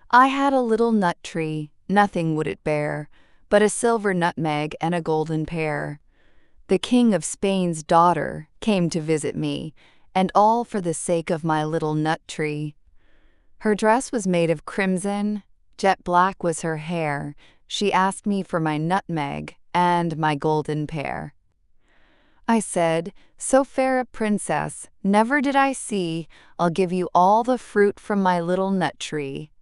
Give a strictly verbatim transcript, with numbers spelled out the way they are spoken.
I had a little nut tree, nothing would it bear, but a silver nutmeg and a golden pear. The King of Spain's daughter came to visit me, and all for the sake of my little nut tree. Her dress was made of crimson, jet black was her hair. She asked me for my nutmeg and my golden pear. I said, "So fair a princess never did I see. I'll give you all the fruit from my little nut tree."